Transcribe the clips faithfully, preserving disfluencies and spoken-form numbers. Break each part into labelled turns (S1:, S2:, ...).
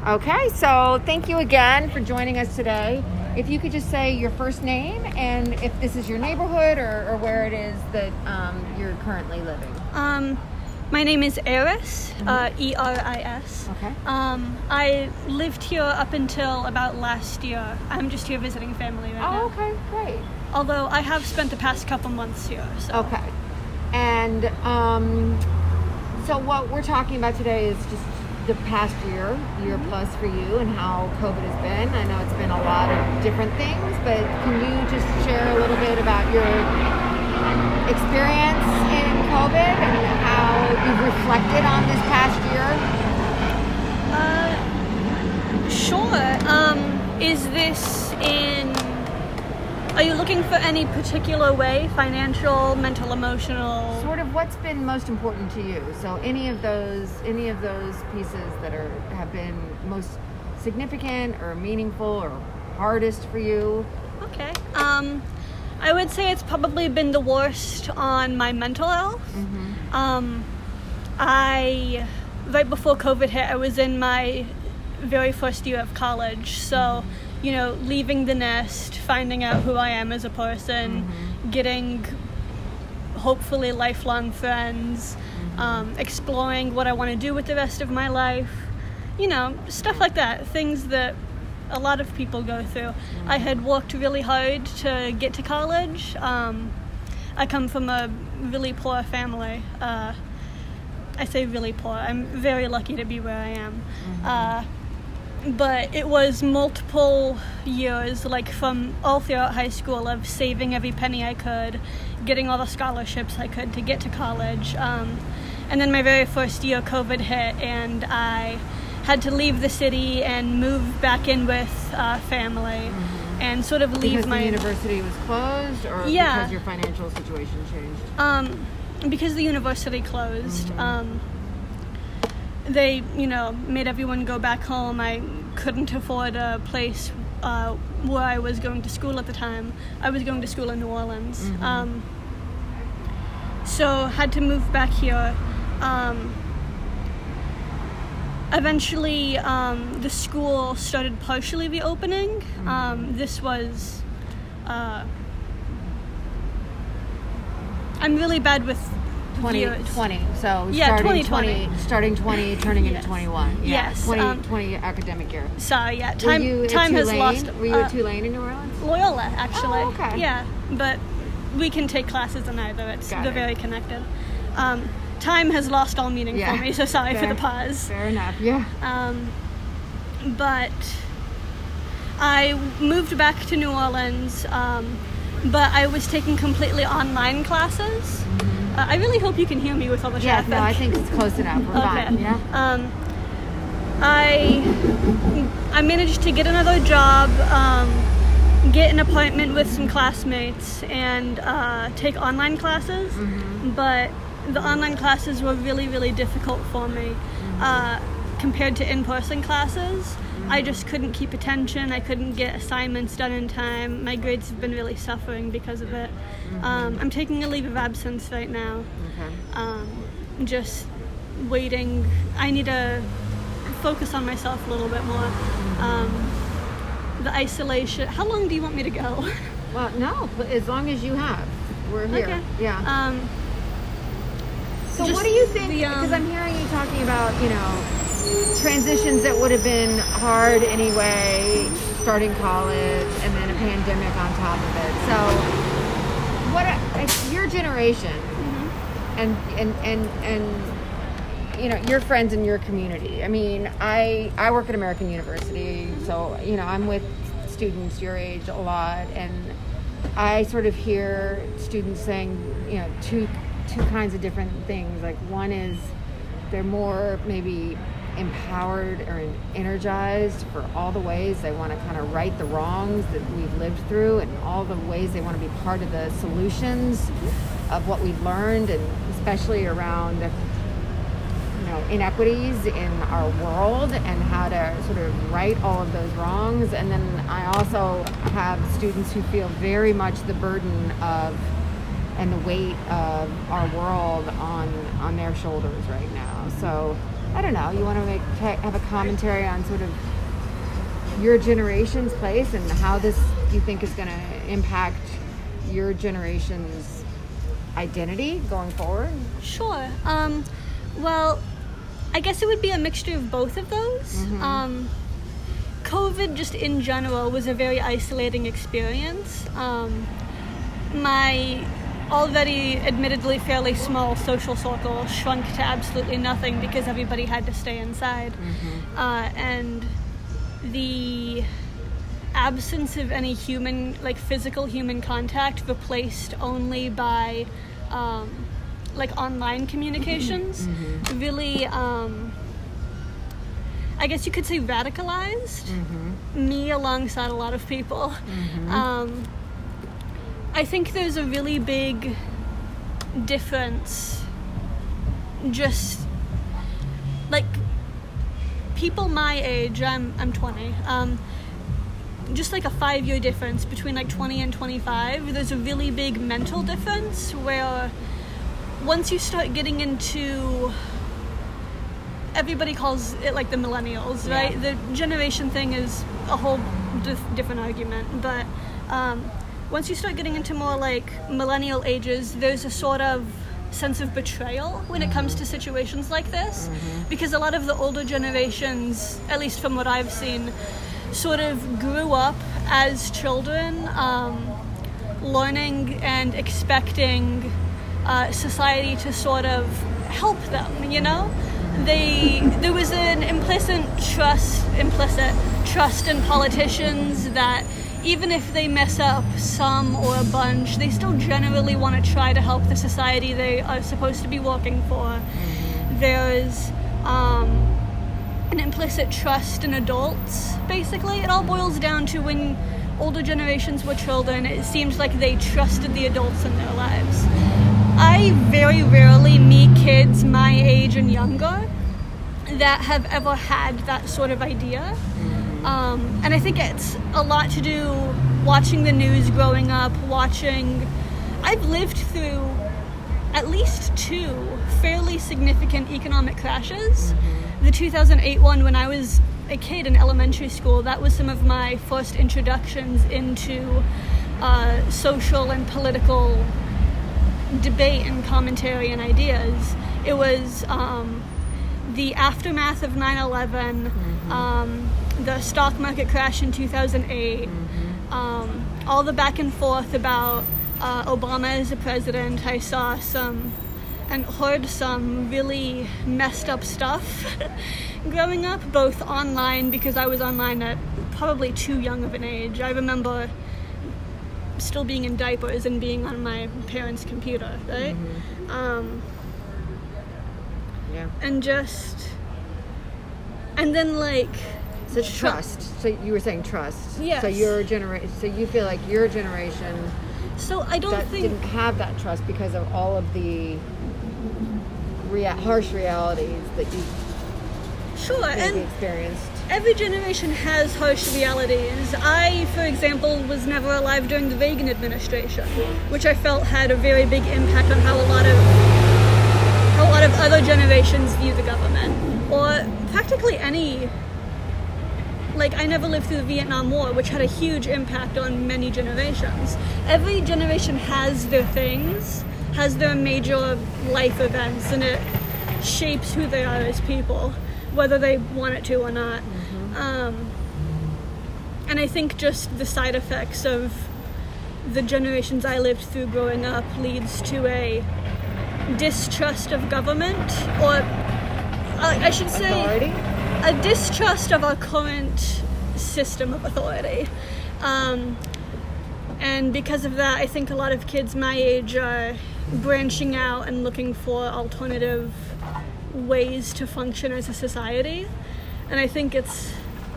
S1: Okay, so thank you again for joining us today. If you could just say your first name and if this is your neighborhood or, or where it is that um, you're currently living.
S2: Um, my name is Eris, mm-hmm. uh, E R I S.
S1: Okay.
S2: Um, I lived here up until about last year. I'm just here visiting family right
S1: oh,
S2: now.
S1: Oh, okay, great.
S2: Although I have spent the past couple months here. So.
S1: Okay. And um, so what we're talking about today is just the past year, year plus for you and how COVID has been. I know it's been a lot of different things, but can you just share a little bit about your experience in COVID and how you've reflected on this past
S2: year? Uh, sure. Um, is this in... Are you looking for any particular way? Financial, mental, emotional?
S1: Sort of what's been most important to you. So any of those any of those pieces that are have been most significant or meaningful or hardest for you?
S2: Okay. Um, I would say it's probably been the worst on my mental health. Mm-hmm. Um, I, right before COVID hit, I was in my very first year of college. So... Mm-hmm. You know, leaving the nest, finding out who I am as a person, mm-hmm. getting hopefully lifelong friends, mm-hmm. um, exploring what I want to do with the rest of my life, you know, stuff like that, things that a lot of people go through. Mm-hmm. I had worked really hard to get to college. Um, I come from a really poor family. Uh, I say really poor. I'm very lucky to be where I am. Mm-hmm. Uh, But it was multiple years, like from all throughout high school, of saving every penny I could, getting all the scholarships I could to get to college. Um, and then my very first year, COVID hit, and I had to leave the city and move back in with uh, family, mm-hmm. and sort of leave
S1: because
S2: my...
S1: Because the university was closed, or
S2: yeah.
S1: because your financial situation changed?
S2: Um, because the university closed. Mm-hmm. Um, They, you know, made everyone go back home. I couldn't afford a place uh, where I was going to school at the time. I was going to school in New Orleans. Mm-hmm. Um, so had to move back here. Um, eventually, um, the school started partially reopening. Mm-hmm. Um, this was... Uh, I'm really bad with...
S1: twenty twenty, so
S2: yeah,
S1: starting
S2: twenty
S1: twenty, starting twenty, turning
S2: yes.
S1: into twenty-one. Yeah.
S2: Yes,
S1: twenty,
S2: um,
S1: twenty academic year.
S2: Sorry, yeah. Time,
S1: Were you
S2: time
S1: at
S2: has
S1: Tulane?
S2: lost.
S1: Were you
S2: uh,
S1: at Tulane in New Orleans?
S2: Loyola, actually.
S1: Oh, okay.
S2: Yeah, but we can take classes in either. It's
S1: Got
S2: they're
S1: it.
S2: very connected. Um, time has lost all meaning
S1: yeah.
S2: for me, so sorry
S1: Fair,
S2: for the pause.
S1: Fair enough. Yeah.
S2: Um, but I moved back to New Orleans, um, but I was taking completely online classes. Mm-hmm. Uh, I really hope you can hear me with all the
S1: yeah,
S2: traffic.
S1: no, I think it's close enough. We're
S2: okay.
S1: fine. Yeah.
S2: Um, I I managed to get another job, um, get an appointment with some classmates, and uh, take online classes. Mm-hmm. But the online classes were really, really difficult for me mm-hmm. uh, compared to in-person classes. Mm-hmm. I just couldn't keep attention. I couldn't get assignments done in time. My grades have been really suffering because of it. Mm-hmm. Um, I'm taking a leave of absence right now.
S1: Okay.
S2: Um, just waiting. I need to focus on myself a little bit more. Mm-hmm. Um, the isolation. How long do you want me to go?
S1: Well, no, as long as you have. We're here.
S2: Okay.
S1: Yeah.
S2: Um,
S1: so what do you think?
S2: The, um,
S1: because I'm hearing you talking about, you know, transitions that would have been hard anyway, starting college, and then a pandemic on top of it. So, what are, your generation, mm-hmm. and and and and you know, your friends in your community. I mean, I I work at American University, so you know, I'm with students your age a lot, and I sort of hear students saying, you know, two two kinds of different things. Like one is they're more maybe empowered or energized for all the ways they want to kind of right the wrongs that we've lived through, and all the ways they want to be part of the solutions of what we've learned, and especially around, you know, inequities in our world and how to sort of right all of those wrongs. And then I also have students who feel very much the burden of and the weight of our world on on their shoulders right now. So I don't know, you want to make have a commentary on sort of your generation's place and how this you think is going to impact your generation's identity going forward?
S2: Sure. Um, well, I guess it would be a mixture of both of those. Mm-hmm. Um, COVID just in general was a very isolating experience. Um, my already admittedly fairly small social circle shrunk to absolutely nothing because everybody had to stay inside. Mm-hmm. Uh, and the absence of any human, like physical human contact replaced only by um, like online communications mm-hmm. really um, I guess you could say radicalized mm-hmm. me alongside a lot of people. Mm-hmm. Um, I think there's a really big difference just like people my age, I'm I'm twenty, um, just like a five-year difference between like twenty and twenty-five. There's a really big mental difference where once you start getting into, everybody calls it like the millennials, right? Yeah. The generation thing is a whole dif- different argument, but um, once you start getting into more like millennial ages, there's a sort of sense of betrayal when it comes to situations like this, mm-hmm. because a lot of the older generations, at least from what I've seen, sort of grew up as children, um, learning and expecting uh, society to sort of help them, you know? They there was an implicit trust implicit trust in politicians that even if they mess up some or a bunch, they still generally want to try to help the society they are supposed to be working for. Mm-hmm. There's um, an implicit trust in adults, basically. It all boils down to when older generations were children, it seems like they trusted the adults in their lives. I very rarely meet kids my age and younger that have ever had that sort of idea. Um, and I think it's a lot to do watching the news growing up, watching... I've lived through at least two fairly significant economic crashes. Mm-hmm. The two thousand eight one, when I was a kid in elementary school, that was some of my first introductions into uh, social and political debate and commentary and ideas. It was um, the aftermath of nine eleven, mm-hmm. um, the stock market crash in two thousand eight, mm-hmm. um, all the back and forth about uh, Obama as a president. I saw some and heard some really messed up stuff growing up, both online, because I was online at probably too young of an age. I remember still being in diapers and being on my parents' computer, right? Mm-hmm. Um, yeah. And just, and then like,
S1: so trust. Tr- so you were saying trust.
S2: Yes.
S1: So your generation. So you feel like your generation.
S2: So I don't
S1: that
S2: think
S1: didn't have that trust because of all of the rea- harsh realities that you.
S2: Sure, and
S1: experienced.
S2: Every generation has harsh realities. I, for example, was never alive during the Reagan administration, which I felt had a very big impact on how a lot of how a lot of other generations view the government, or practically any. Like, I never lived through the Vietnam War, which had a huge impact on many generations. Every generation has their things, has their major life events, and it shapes who they are as people, whether they want it to or not. Mm-hmm. Um, and I think just the side effects of the generations I lived through growing up leads to a distrust of government, or uh, I should say
S1: authority?
S2: A distrust of our current system of authority. Um, and because of that, I think a lot of kids my age are branching out and looking for alternative ways to function as a society. And I think it's,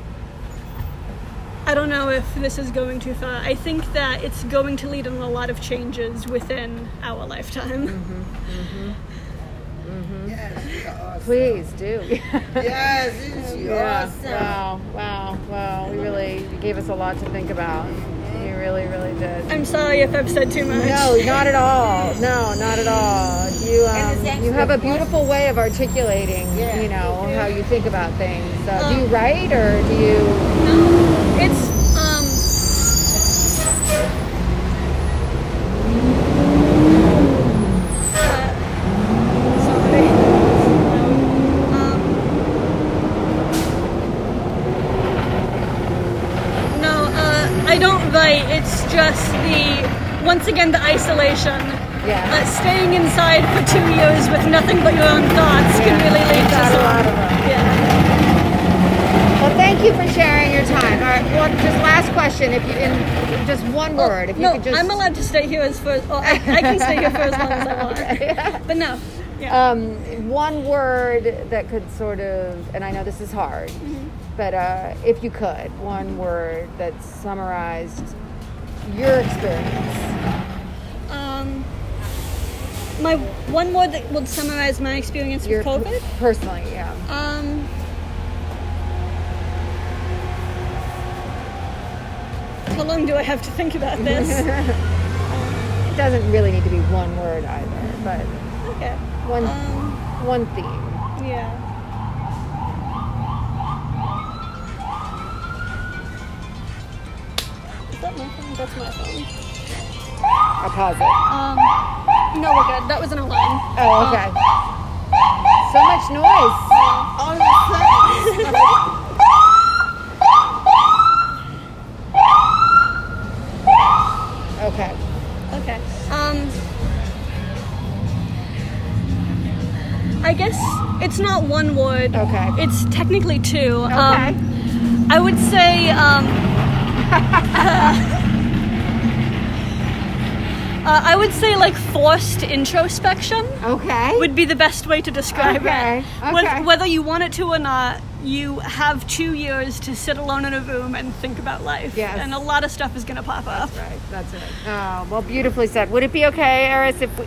S2: I don't know if this is going too far. I think that it's going to lead in a lot of changes within our lifetime.
S1: Mm-hmm, mm-hmm, mm-hmm.
S3: Yes, awesome.
S1: Please do.
S3: Yes, it's
S1: yeah.
S3: awesome.
S1: Wow, wow, wow. We really, you gave us a lot to think about. You really, really did.
S2: I'm sorry if I've said too much.
S1: No, not at all. No, not at all. You
S3: And it's
S1: um, you have a
S3: actually-
S1: beautiful way of articulating,
S3: Yeah.
S1: you know, how you think about things. Uh, do
S2: Um,
S1: you write or do you?
S2: No, it's um. uh, sorry. Um, no, uh, I don't write. It's just the once again the isolation.
S1: Yeah.
S2: Uh, staying inside for two years with nothing but your own thoughts can
S1: Yeah,
S2: really lead
S1: you've
S2: to
S1: got a
S2: some.
S1: lot of them.
S2: Yeah.
S1: Well, thank you for sharing your time. All right, well, just last question, if you in just one word, if you
S2: no,
S1: could just.
S2: I'm allowed to stay here as for. Or I, I can stay here for as long as I want.
S1: Okay.
S2: But no. Yeah.
S1: Um, one word that could sort of, and I know this is hard,
S2: Mm-hmm.
S1: but uh, if you could, one word that summarized your experience.
S2: Um, my one word that would summarize my experience
S1: Your
S2: with COVID.
S1: personally, yeah.
S2: Um, how long do I have to think about this?
S1: It doesn't really need to be one word either, but
S2: Okay.
S1: one
S2: Um,
S1: one theme.
S2: yeah. Is that my phone? That's my phone.
S1: I'll pause it.
S2: Um, no, we're good. That was an alarm.
S1: Oh, okay. So much noise.
S3: All of a sudden.
S1: Okay.
S2: Okay. Um, I guess it's not one word.
S1: Okay.
S2: It's technically two.
S1: Okay.
S2: Um, I would say um, uh, I would say like forced introspection
S1: Okay.
S2: would be the best way to describe
S1: Okay,
S2: it.
S1: okay.
S2: Whether, whether you want it to or not, you have two years to sit alone in a room and think about life.
S1: Yes.
S2: And a lot of stuff is going to pop up.
S1: Right, that's right. Oh, well, beautifully said. Would it be okay, Eris, if we,